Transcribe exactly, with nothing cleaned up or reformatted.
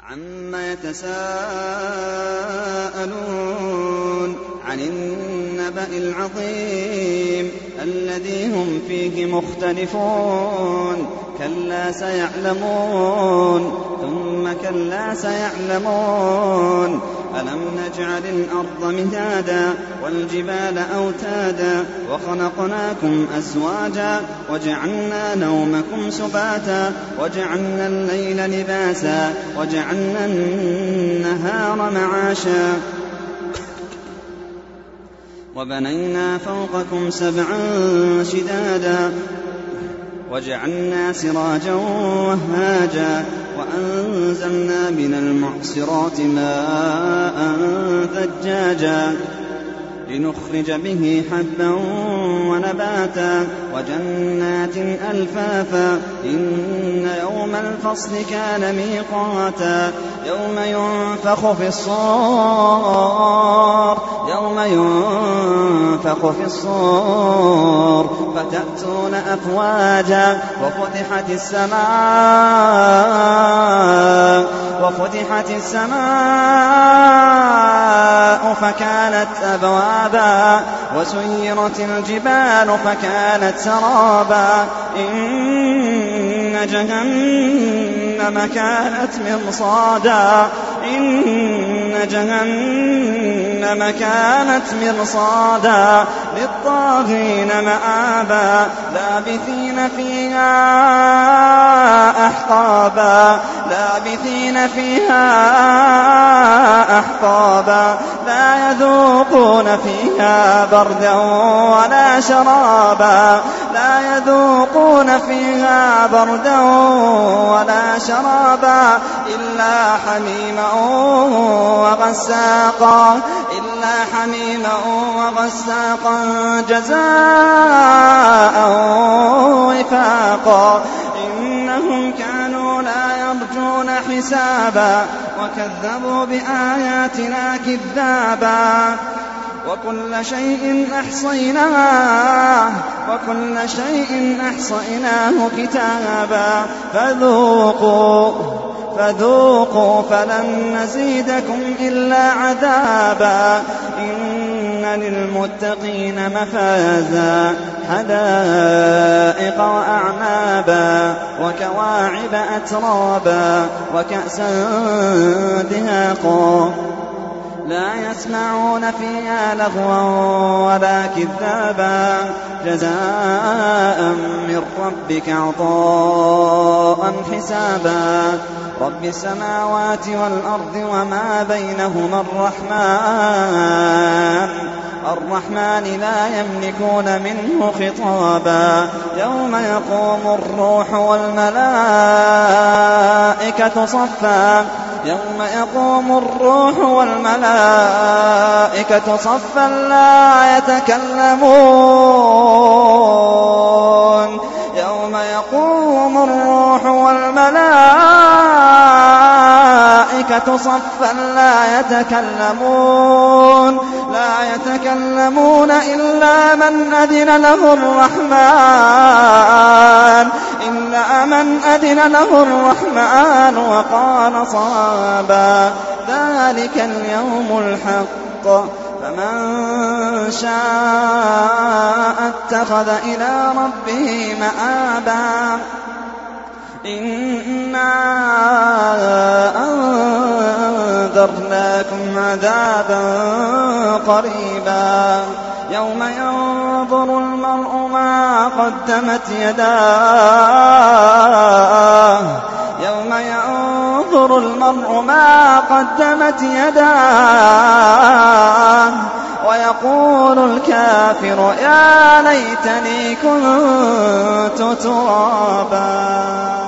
عما يتساءلون عن النبأ العظيم الذي هم فيه مختلفون كلا سيعلمون ثم كلا سيعلمون ألم نجعل الأرض مهادا والجبال أوتادا وخلقناكم أزواجا وجعلنا نومكم سباتا وجعلنا الليل لباسا وجعلنا النهار معاشا وبنينا فوقكم سبعا شدادا وجعلنا سراجا وهاجا وأنزلنا من المعصرات ماء ثجاجا لنخرج به حبا ونباتا وجنات ألفافا إن يوم الفصل كان ميقاتا يوم ينفخ في الصور يوم ينفخ في الصور فتأتون أفواجا وفتحت السماء وفتحت السماء فكانت أبوابا وسيرت الجبال فكانت سرابا إن جهنم كانت مرصادا إن جهنم كانت مرصادا للطاغين مآبا لابثين فيها أحقابا لابثين فيها أحقابا لا يذوقون فيها بردا ولا شرابا لا يذوقون فيها بردا ولا شرابا إلا حميما وغساقا إلا حميما وغساقا جزاء وفاقا إنهم كانوا لا يرجون حسابا وكذبوا بآياتنا كذابا وكل شيء أحصيناه وكل شيء أحصيناه كتابا فذوقوا فذوقوا فلن نزيدكم إلا عذابا إن للمتقين مفازا حدائق وأعنابا وكواعب أترابا وكأسا دهاقا لا يسمعون فيها لغوا ولا كذابا جزاء من ربك عطاء حسابا رب السماوات والأرض وما بينهما الرحمن الرحمن لا يملكون منه خطابا يوم يقوم الروح والملائكة صفا يوم يقوم الروح والملائكة صفا لا يتكلمون يوم يقوم الروح والملائكة صفا لا يتكلمون لا يتكلمون إلا من أذن له الرحمن إلا من أذن له الرحمن وقال صوابا ذلك اليوم الحق فمن شاء اتخذ إلى ربه مآبا إنا أنذرناكم عذابا قريبا يوم ينظر المرء ما قدمت يداه يوم ينظر المرء ما قدمت يداه ويقول الكافر يا ليتني كنت ترابا.